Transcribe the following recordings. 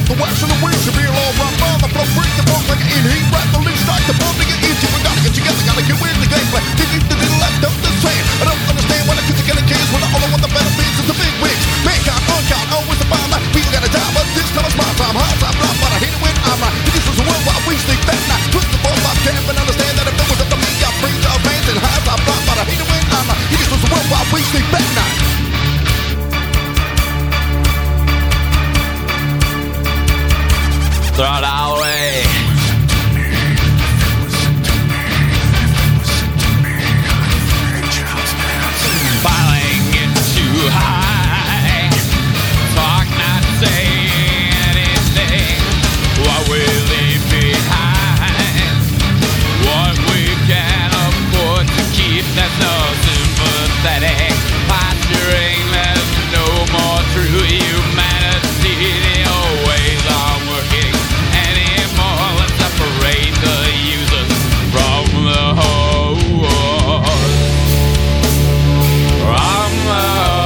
the wax and the wheels, you feel all rough on the floor, break the funk like an in-heat, rap the lead, start the bomb to get into, we gotta get together, gotta get with the gameplay, they need to left up the same, I don't understand why the kids are getting kids, when the only one the benefits is the big wigs, mankind, unkind, always the fine line, people gotta die, but this time it's my time, hard time, block, but I hate it when I'm right, this was a world while we sleep that night, twist the ball, I can't even understand that if it was up to me, I bring the fans and high time, block, but I hate it when I'm right, this was a world while we sleep that night. Throw it away. Falling it too high. Talk, not say anything. What we leave behind. What we can afford to keep. There's no sympathetic posturing. There's no more true humanity. The old ways are working. Let's separate the users from the whole. From the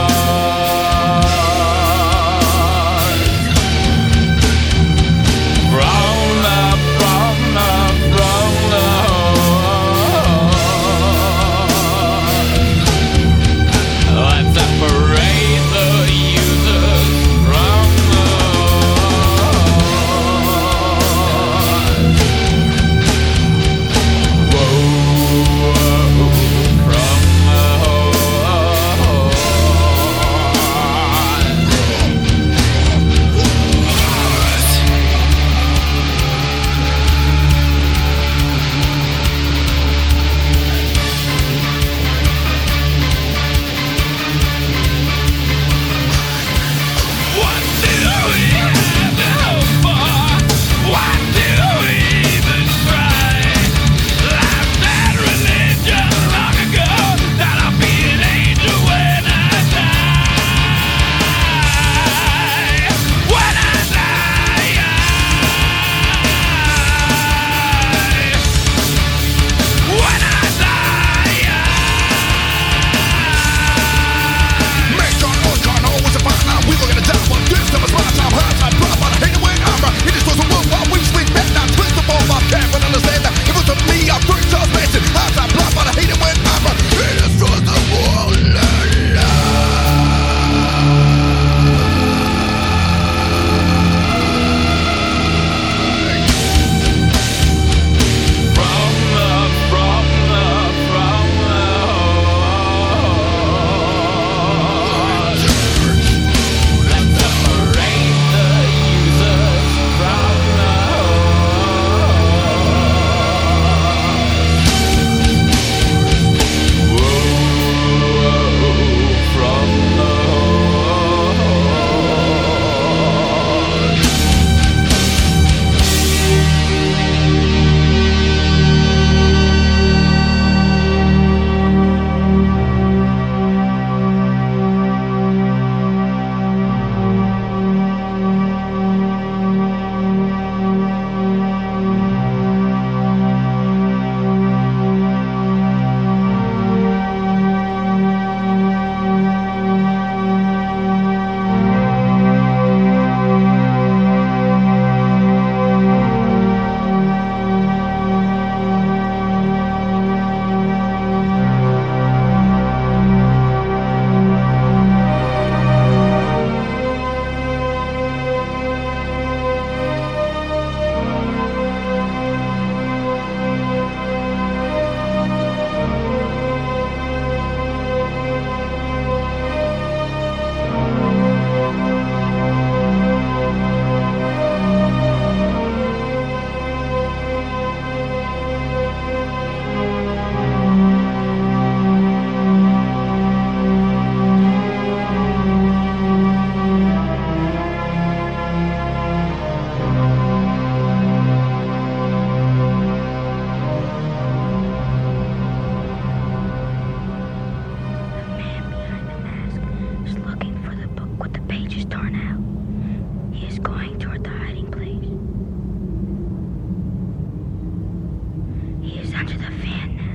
let's separate the users from the under the fan now.